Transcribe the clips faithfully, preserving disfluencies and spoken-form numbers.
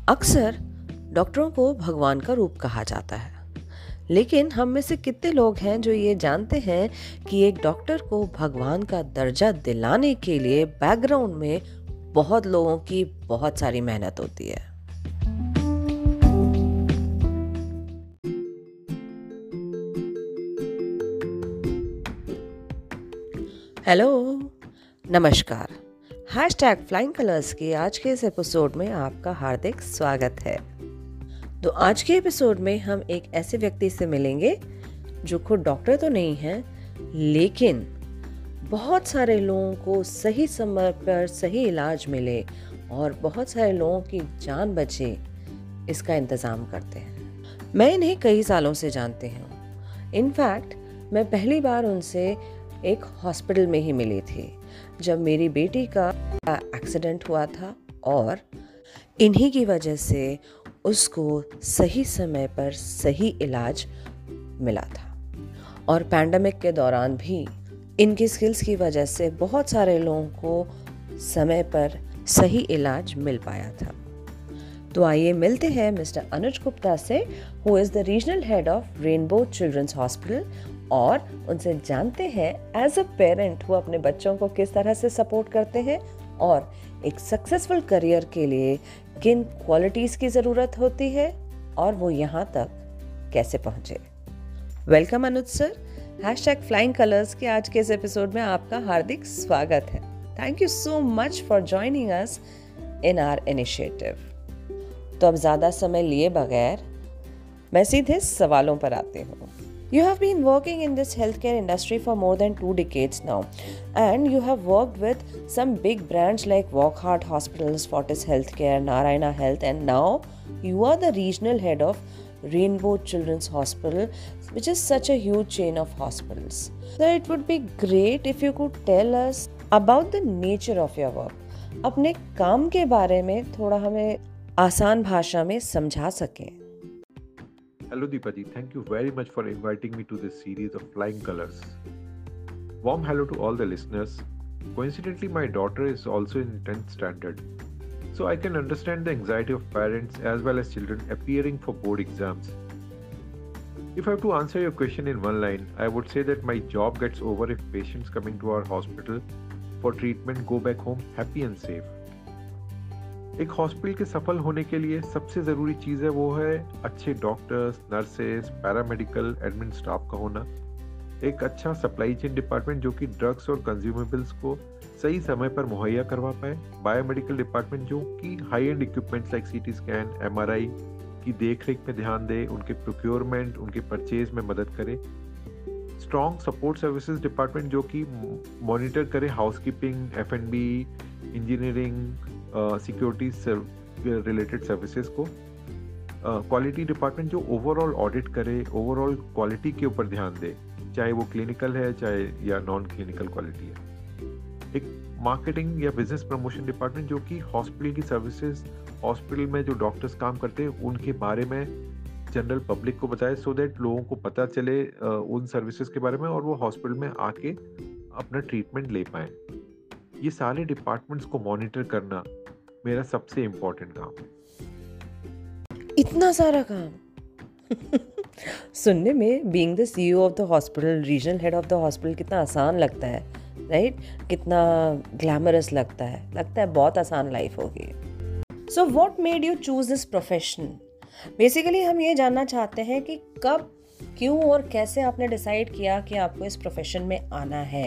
अक्सर डॉक्टरों को भगवान का रूप कहा जाता है, लेकिन हम में से कितने लोग हैं जो ये जानते हैं कि एक डॉक्टर को भगवान का दर्जा दिलाने के लिए बैकग्राउंड में बहुत लोगों की बहुत सारी मेहनत होती है। हेलो, नमस्कार। हैशटैग फ्लाइंग कलर्स के आज के इस एपिसोड में आपका हार्दिक स्वागत है। तो आज के एपिसोड में हम एक ऐसे व्यक्ति से मिलेंगे जो खुद डॉक्टर तो नहीं है, लेकिन बहुत सारे लोगों को सही समय पर सही इलाज मिले और बहुत सारे लोगों की जान बचे, इसका इंतज़ाम करते हैं। मैं इन्हें कई सालों से जानती हूँ। इनफैक्ट मैं पहली बार उनसे एक हॉस्पिटल में ही मिली थी जब मेरी बेटी का एक्सीडेंट हुआ था, और इन्हीं की वजह से उसको सही समय पर सही इलाज मिला था। और पैंडेमिक के दौरान भी इनकी स्किल्स की वजह से बहुत सारे लोगों को समय पर सही इलाज मिल पाया था। तो आइए मिलते हैं मिस्टर अनुज गुप्ता से, who is the regional head of Rainbow Children's Hospital, और उनसे जानते हैं एज अ पेरेंट वो अपने बच्चों को किस तरह से सपोर्ट करते हैं और एक सक्सेसफुल करियर के लिए किन क्वालिटीज़ की ज़रूरत होती है और वो यहाँ तक कैसे पहुँचे। Welcome Anuj sir. Hashtag flying colours के आज के इस एपिसोड में आपका हार्दिक स्वागत है। Thank you so much for joining us in our initiative. तो अब ज़्यादा समय लिए बगैर मैं सीधे सवालों पर आती हूँ। You have been working in this healthcare industry for more than two decades now, and you have worked with some big brands like Wockhardt Hospitals, Fortis Healthcare, Narayana Health, and now you are the regional head of Rainbow Children's Hospital, which is such a huge chain of hospitals. So it would be great if you could tell us about the nature of your work. अपने काम के बारे में थोड़ा हमें आसान भाषा में समझा सकें। Hello Deepa ji, thank you very much for inviting me to this series of Flying Colors. Warm hello to all the listeners. Coincidentally, my daughter is also in tenth standard, so I can understand the anxiety of parents as well as children appearing for board exams. If I have to answer your question in one line, I would say that my job gets over if patients coming to our hospital for treatment go back home happy and safe. एक hospital के सफल होने के लिए सबसे ज़रूरी चीज़ है वो है अच्छे doctors, nurses, paramedical, admin staff का होना, एक अच्छा सप्लाई चेन डिपार्टमेंट जो कि ड्रग्स और कंज्यूमेबल्स को सही समय पर मुहैया करवा पाए, बायोमेडिकल डिपार्टमेंट जो कि high end equipments like CT scan, MRI की देख रेख में ध्यान दे, उनके प्रोक्योरमेंट, उनके परचेज में मदद करे, स्ट्रॉन्ग सपोर्ट सर्विसेज डिपार्टमेंट जो कि मॉनिटर करे housekeeping, F and B, engineering, security related services को, क्वालिटी डिपार्टमेंट जो ओवरऑल ऑडिट करे, ओवरऑल क्वालिटी के ऊपर ध्यान दे, चाहे वो क्लिनिकल है चाहे या नॉन क्लिनिकल क्वालिटी है, एक मार्केटिंग या बिजनेस प्रमोशन डिपार्टमेंट जो कि हॉस्पिटल की सर्विसेज, हॉस्पिटल में जो डॉक्टर्स काम करते हैं उनके बारे में जनरल पब्लिक को बताए, सो दैट लोगों को पता चले उन सर्विसेज के बारे में और वो हॉस्पिटल में आके अपना ट्रीटमेंट ले पाए। ये सारे डिपार्टमेंट्स को मॉनिटर करना मेरा सबसे इम्पोर्टेंट काम है। इतना सारा काम सुनने में being the CEO of the hospital, regional head of the hospital कितना आसान लगता है, राइट? कितना ग्लैमरस लगता है लगता है बहुत आसान लाइफ होगी। So what made you choose this profession? Basically हम ये जानना चाहते हैं कि कब, क्यों और कैसे आपने डिसाइड किया कि आपको इस प्रोफेशन में आना है।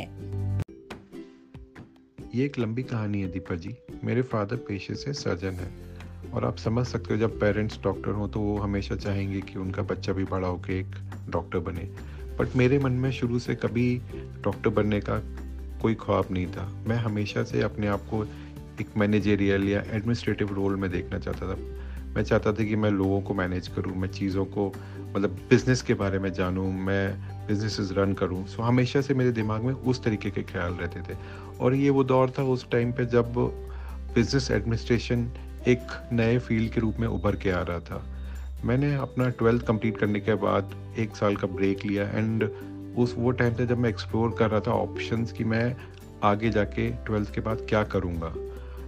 ये एक लंबी कहानी है दीपा जी। मेरे फादर पेशे से सर्जन है और आप समझ सकते हो जब पेरेंट्स डॉक्टर हो तो वो हमेशा चाहेंगे कि उनका बच्चा भी बड़ा होकर एक डॉक्टर बने, बट मेरे मन में शुरू से कभी डॉक्टर बनने का कोई ख्वाब नहीं था। मैं हमेशा से अपने आप को एक मैनेजरियल या एडमिनिस्ट्रेटिव रोल में देखना चाहता था। मैं चाहता था कि मैं लोगों को मैनेज करूं, मैं चीज़ों को मतलब बिज़नेस के बारे में जानूं, मैं बिजनेसेस रन करूं। सो हमेशा से मेरे दिमाग में उस तरीके के ख्याल रहते थे। और ये वो दौर था उस टाइम पे जब बिजनेस एडमिनिस्ट्रेशन एक नए फील्ड के रूप में उभर के आ रहा था। मैंने अपना ट्वेल्थ कंप्लीट करने के बाद एक साल का ब्रेक लिया एंड उस वो टाइम था जब मैं एक्सप्लोर कर रहा था ऑप्शंस कि मैं आगे जाके ट्वेल्थ के बाद क्या करूँगा।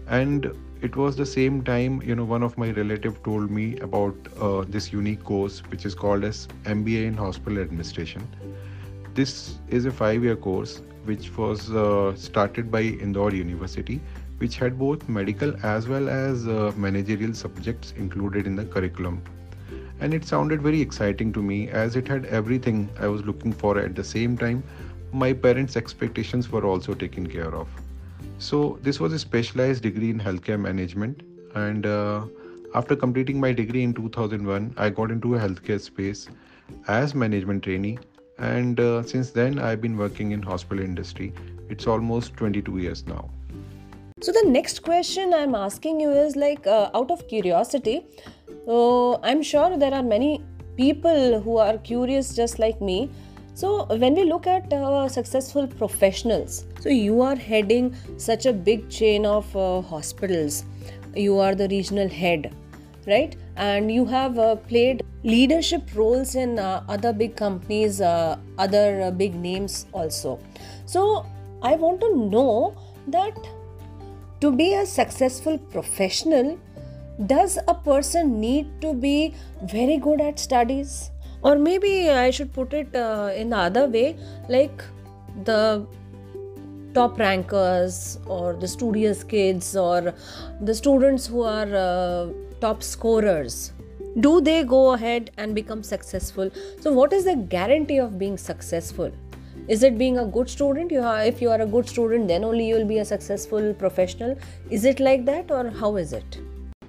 And it was the same time, you know, one of my relative told me about uh, this unique course which is called as M B A in Hospital Administration. This is a five year course which was uh, started by Indore University, which had both medical as well as uh, managerial subjects included in the curriculum. And it sounded very exciting to me as it had everything I was looking for. At the same time, my parents' expectations were also taken care of. So this was a specialized degree in healthcare management, and uh, after completing my degree in two thousand one, I got into a healthcare space as management trainee, and uh, since then I've been working in hospital industry. It's almost twenty-two years now. So the next question I'm asking you is like uh, out of curiosity. So I'm sure there are many people who are curious just like me. So when we look at uh, successful professionals, so you are heading such a big chain of uh, hospitals. You are the regional head, right? And you have uh, played leadership roles in uh, other big companies, uh, other uh, big names also. So I want to know that to be a successful professional, does a person need to be very good at studies? Or maybe I should put it uh, in the other way, like the top rankers or the studious kids or the students who are uh, top scorers, do they go ahead and become successful? So what is the guarantee of being successful? Is it being a good student? You are, if you are a good student, then only you will be a successful professional. Is it like that, or how is it?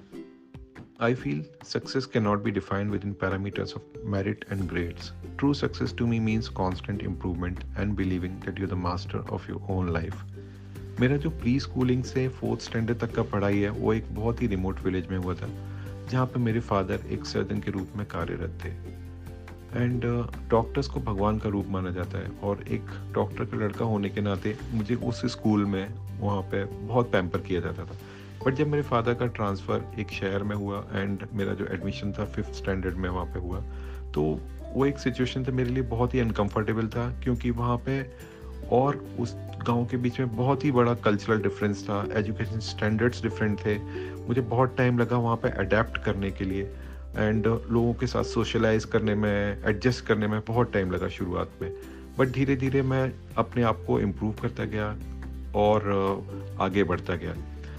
I feel success cannot be defined within parameters of merit and grades. True success to me means constant improvement and believing that you're the master of your own life. मेरा जो pre schooling से fourth standard तक का पढ़ाई है वो एक बहुत ही रिमोट विलेज में हुआ था, जहाँ पे मेरे फादर एक सर्जन के रूप में कार्यरत थे. एंड डॉक्टर्स uh, को भगवान का रूप माना जाता है, और एक डॉक्टर का लड़का होने के नाते मुझे उस स्कूल में वहाँ पे बहुत पैम्पर किया जाता था. बट जब मेरे फादर का ट्रांसफ़र एक शहर में हुआ एंड मेरा जो एडमिशन था फिफ्थ स्टैंडर्ड में वहाँ पे हुआ, तो वो एक सिचुएशन था मेरे लिए बहुत ही अनकंफर्टेबल था, क्योंकि वहाँ पे और उस गांव के बीच में बहुत ही बड़ा कल्चरल डिफरेंस था, एजुकेशन स्टैंडर्ड्स डिफरेंट थे. मुझे बहुत टाइम लगा वहाँ पे अडेप्ट करने के लिए, एंड लोगों के साथ सोशलाइज करने में, एडजस्ट करने में बहुत टाइम लगा शुरुआत में. बट धीरे धीरे मैं अपने आप को इम्प्रूव करता गया और आगे बढ़ता गया.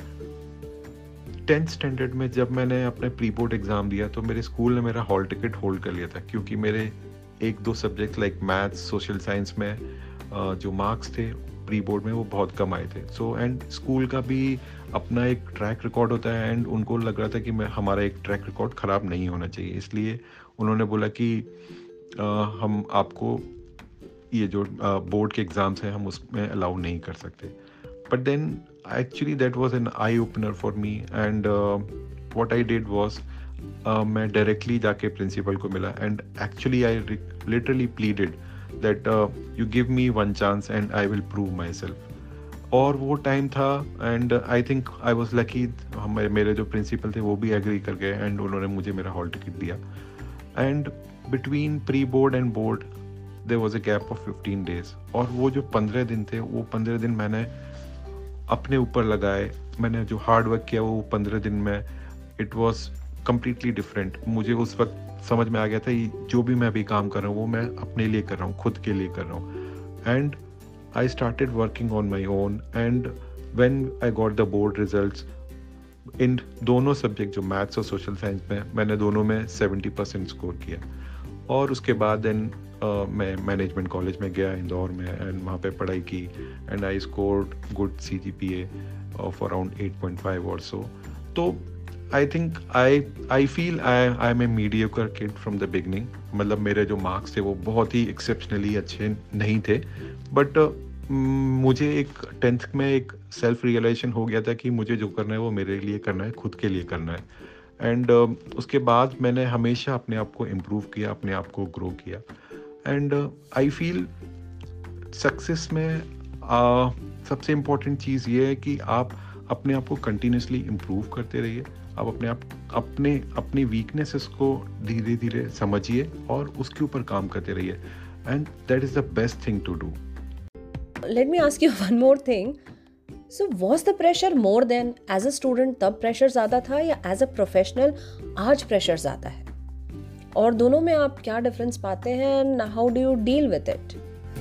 टेंथ स्टैंडर्ड में जब मैंने अपने प्री बोर्ड एग्ज़ाम दिया तो मेरे स्कूल ने मेरा हॉल टिकट होल्ड कर लिया था, क्योंकि मेरे एक दो subject like maths, social science में जो मार्क्स थे प्री बोर्ड में वो बहुत कम आए थे. सो एंड स्कूल का भी अपना एक ट्रैक रिकॉर्ड होता है, एंड उनको लग रहा था कि मैं हमारा एक ट्रैक रिकॉर्ड ख़राब नहीं होना चाहिए, इसलिए उन्होंने बोला कि आ, हम आपको ये जो बोर्ड के एग्ज़ाम्स हैं हम उसमें अलाउ नहीं कर सकते. But then actually that was an eye opener for me, and uh, what I did was uh, मैं directly जाके principal को मिला, and actually I re- literally pleaded that uh, you give me one chance and I will prove myself. और वो time था, and uh, I think I was lucky. हमारे मेरे जो principal थे वो भी agree कर गए, and उन्होंने मुझे मेरा hall ticket दिया. And between pre board and board there was a gap of fifteen days, और वो जो पंद्रह दिन थे वो पंद्रह दिन मैंने अपने ऊपर लगाए. मैंने जो हार्ड वर्क किया वो पंद्रह दिन में इट वाज कम्प्लीटली डिफरेंट. मुझे उस वक्त समझ में आ गया था जो भी मैं अभी काम कर रहा हूँ वो मैं अपने लिए कर रहा हूँ, खुद के लिए कर रहा हूँ. And I started working on my own, and when I got the board results in दोनों सब्जेक्ट जो मैथ्स और सोशल साइंस में, मैंने दोनों में सेवेंटी परसेंट स्कोर किया. और उसके बाद देन Uh, मैं मैनेजमेंट कॉलेज में गया इंदौर में, एंड वहाँ पे पढ़ाई की, and I scored good C G P A of around eight point five और सो. तो I think I I feel I I am a mediocre kid from the beginning. मतलब मेरे जो मार्क्स थे वो बहुत ही एक्सेप्शनली अच्छे नहीं थे, बट uh, मुझे एक टेंथ में एक सेल्फ रियलाइजेशन हो गया था कि मुझे जो करना है वो मेरे लिए करना है, खुद के लिए करना है. एंड uh, उसके बाद मैंने हमेशा अपने आप को इम्प्रूव किया, अपने आप को ग्रो किया. एंड आई फील सक्सेस में uh, सबसे इम्पॉर्टेंट चीज़ ये है कि आप अपने आप को कंटिन्यूसली इम्प्रूव करते रहिए. आप अपने आप अपने अपनी वीकनेसेस को धीरे धीरे समझिए और उसके ऊपर काम करते रहिए, and that is the best thing to do. Let me ask you one more thing. So was the pressure more than as a student तब प्रेशर ज़्यादा था या एज अ प्रोफेशनल आज प्रेशर ज़्यादा है? और दोनों में आप क्या डिफरेंस पाते हैं and how do you deal with it?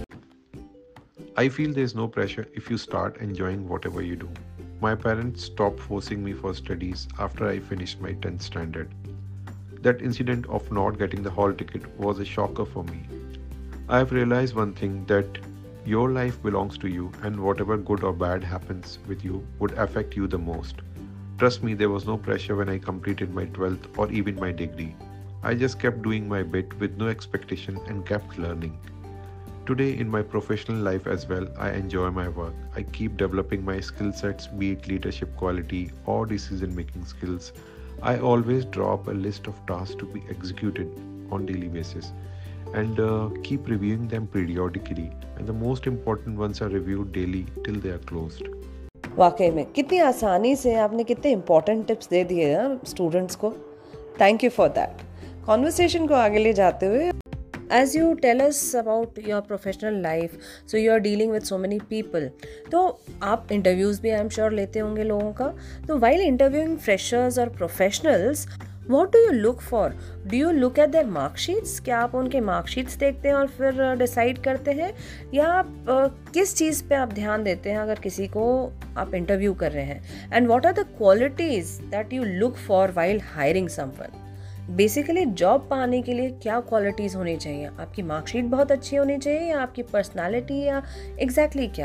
I feel there's no pressure if you start enjoying whatever you do. My parents stopped forcing me for studies after I finished my tenth standard. That incident of not getting the hall ticket was a shocker for me. I have realized one thing, that your life belongs to you, and whatever good or bad happens with you would affect you the most. Trust me, there was no pressure when I completed my twelfth or even my degree. I just kept doing my bit with no expectation and kept learning. Today, in my professional life as well, I enjoy my work. I keep developing my skill sets, be it leadership quality or decision making skills. I always draw up a list of tasks to be executed on daily basis, and uh, keep reviewing them periodically. And the most important ones are reviewed daily till they are closed. वाकई में कितनी आसानी से आपने कितने important tips दे दिए ना students को. Thank you for that. Conversation को आगे ले जाते हुए, as you tell us about your professional life, so you are dealing with so many people, तो आप interviews भी आई एम श्योर लेते होंगे लोगों का. तो while interviewing freshers or professionals, what do you look for? Do you look at their mark sheets? क्या आप उनके mark sheets देखते हैं और फिर decide करते हैं, या आप uh, किस चीज़ पे आप ध्यान देते हैं अगर किसी को आप interview कर रहे हैं? And what are the qualities that you look for while hiring someone? Basically job पाने के लिए क्या क्वालिटीज़ होनी चाहिए? आपकी मार्कशीट बहुत अच्छी होनी चाहिए या आपकी पर्सनालिटी, या एग्जैक्टली exactly क्या?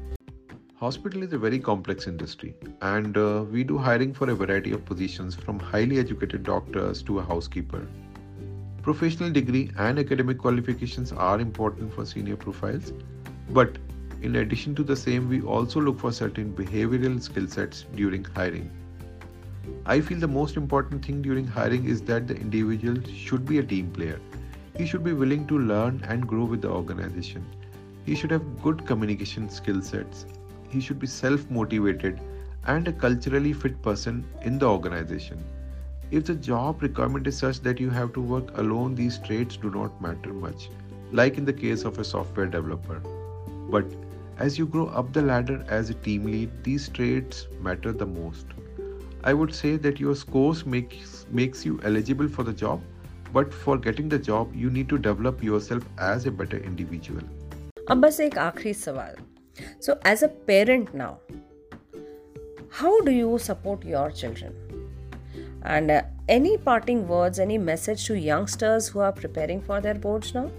Hospital is a very complex industry, and uh, we do hiring for a variety of positions, from highly educated doctors to a housekeeper. Professional degree and academic qualifications are important for senior profiles, but in addition to the same, we also look for certain behavioral skill sets during hiring. I feel the most important thing during hiring is that the individual should be a team player. He should be willing to learn and grow with the organization. He should have good communication skill sets. He should be self-motivated and a culturally fit person in the organization. If the job requirement is such that you have to work alone, these traits do not matter much, like in the case of a software developer. But as you grow up the ladder as a team lead, these traits matter the most. I would say that your scores makes makes you eligible for the job, but for getting the job, you need to develop yourself as a better individual. अब बस एक आखिरी सवाल. So as a parent now, how do you support your children? And uh, any parting words, any message to youngsters who are preparing for their boards now?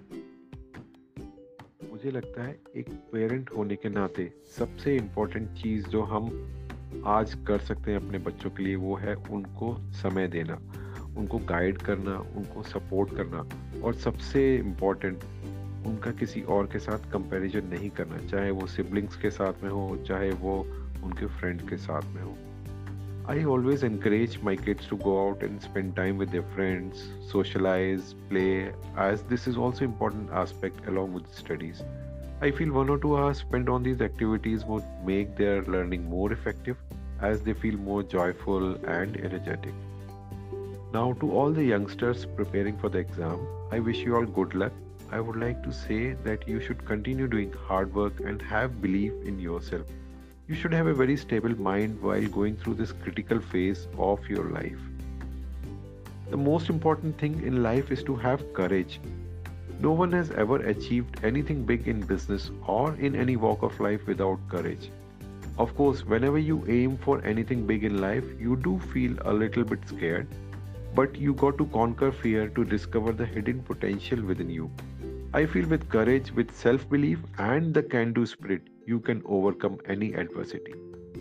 मुझे लगता है एक parent होने के नाते सबसे इम्पोर्टेंट चीज़ जो हम आज कर सकते हैं अपने बच्चों के लिए, वो है उनको समय देना, उनको गाइड करना, उनको सपोर्ट करना, और सबसे इम्पोर्टेंट उनका किसी और के साथ कंपैरिजन नहीं करना, चाहे वो सिबलिंग्स के साथ में हो, चाहे वो उनके फ्रेंड्स के साथ में हो. I always encourage my kids to go out and spend time with their friends, socialize, play, as this is also an important aspect along with studies. I feel one or two hours spent on these activities would make their learning more effective, as they feel more joyful and energetic. Now, to all the youngsters preparing for the exam, I wish you all good luck. I would like to say that you should continue doing hard work and have belief in yourself. You should have a very stable mind while going through this critical phase of your life. The most important thing in life is to have courage. No one has ever achieved anything big in business or in any walk of life without courage. Of course, whenever you aim for anything big in life, you do feel a little bit scared, but you got to conquer fear to discover the hidden potential within you. I feel with courage, with self-belief and the can-do spirit, you can overcome any adversity.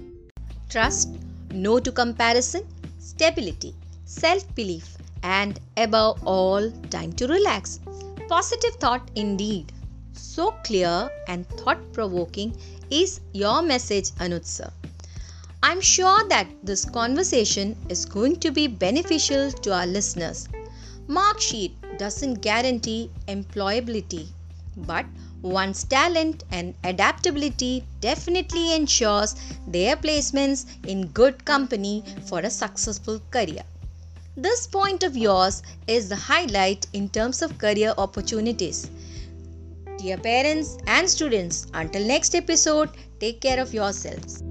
Trust, no to comparison, stability, self-belief, and above all, time to relax. Positive thought indeed. So clear and thought-provoking is your message, Anuj sir. I'm sure that this conversation is going to be beneficial to our listeners. Mark sheet doesn't guarantee employability, but one's talent and adaptability definitely ensures their placements in good company for a successful career. This point of yours is the highlight in terms of career opportunities. Dear parents and students, until next episode, Take care of yourselves.